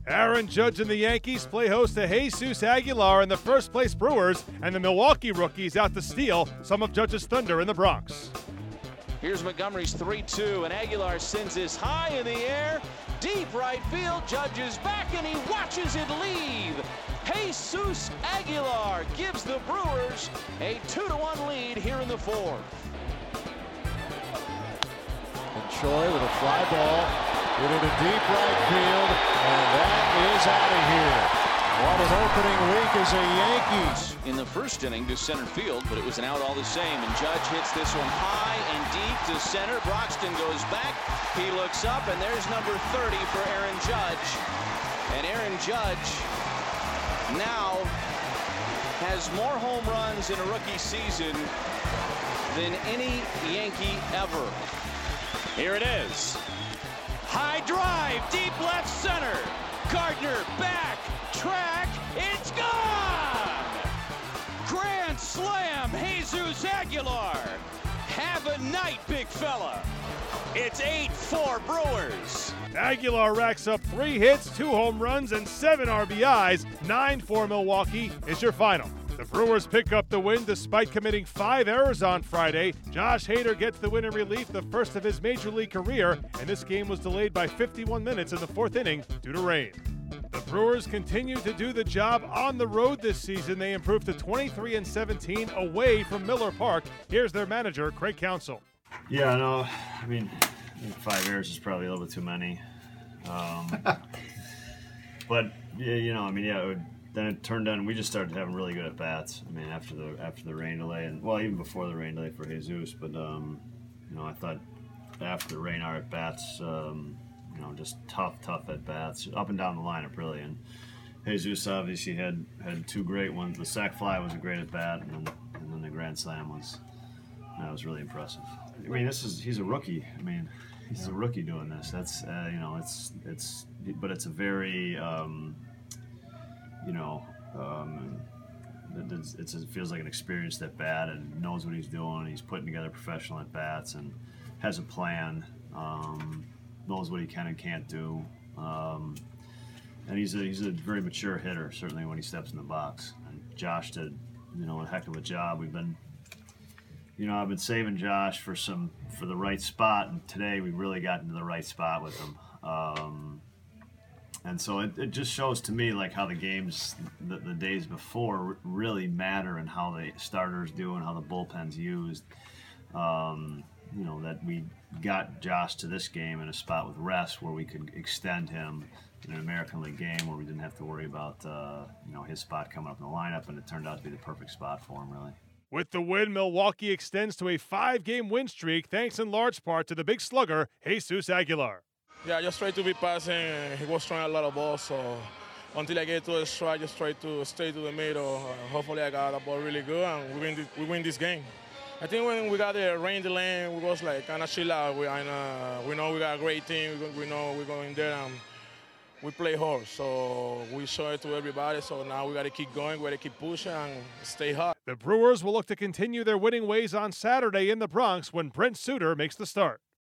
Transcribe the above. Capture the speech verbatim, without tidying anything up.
Aaron Judge and the Yankees play host to Jesus Aguilar and the first-place Brewers, and the Milwaukee rookies out to steal some of Judge's thunder in the Bronx. Here's Montgomery's three two, and Aguilar sends this high in the air, deep right field. Judge is back, and he watches it leave. Jesus Aguilar gives the Brewers a two to one lead here in the fourth. And Choi with a fly ball, put it in deep right field, and that is out of here. What an opening week as a Yankees. In the first inning to center field, but it was an out all the same, and Judge hits this one high and deep to center. Broxton goes back, he looks up, and there's number thirty for Aaron Judge. And Aaron Judge now has more home runs in a rookie season than any Yankee ever. Here it is. High drive, deep left center. Gardner back, track, it's gone! Grand slam, Jesus Aguilar. Have a night, big fella. It's eight four Brewers. Aguilar racks up three hits, two home runs, and seven R B Is. nine four Milwaukee is your final. The Brewers pick up the win despite committing five errors on Friday. Josh Hader gets the win in relief, the first of his major league career, and this game was delayed by fifty-one minutes in the fourth inning due to rain. The Brewers continue to do the job on the road this season. They improved to twenty-three and seventeen away from Miller Park. Here's their manager, Craig Counsell. Yeah, no, I mean, I think five errors is probably a little bit too many. Um, but yeah, you know, I mean, yeah, it would, then it turned on. We just started having really good at bats. I mean, after the after the rain delay, and well, even before the rain delay for Jesus. But um, you know, I thought after the rain, our at bats, um, you know, just tough, tough at bats up and down the lineup, really. And Jesus obviously had had two great ones. The sac fly was a great at bat, and then and then the grand slam was that was really impressive. I mean, this is he's a rookie. I mean, he's a rookie doing this. That's uh, you know, it's it's but it's a very um, you know, um, it's, it's, it feels like an experienced at bat and knows what he's doing. He's putting together professional at bats and has a plan. Um, knows what he can and can't do. Um, and he's a he's a very mature hitter, certainly when he steps in the box. And Josh did, you know, a heck of a job. We've been, you know, I've been saving Josh for some for the right spot, and today we really got into the right spot with him. Um, And so it, it just shows to me like how the games, the, the days before really matter and how the starters do and how the bullpen's used. Um, you know, that we got Josh to this game in a spot with rest where we could extend him in an American League game where we didn't have to worry about, uh, you know, his spot coming up in the lineup, and it turned out to be the perfect spot for him, really. With the win, Milwaukee extends to a five-game win streak thanks in large part to the big slugger, Jesus Aguilar. Yeah, I just try to be passing. He was throwing a lot of balls, so until I get to the strike, just try to stay to the middle. Uh, hopefully, I got the ball really good, and we win, this, we win this game. I think when we got the rain delay, we was like kind of chill out. We, and, uh, we know we got a great team. We know we're going there, and we play hard. So we show it to everybody. So now we got to keep going. We got to keep pushing and stay hot. The Brewers will look to continue their winning ways on Saturday in the Bronx when Brent Suter makes the start.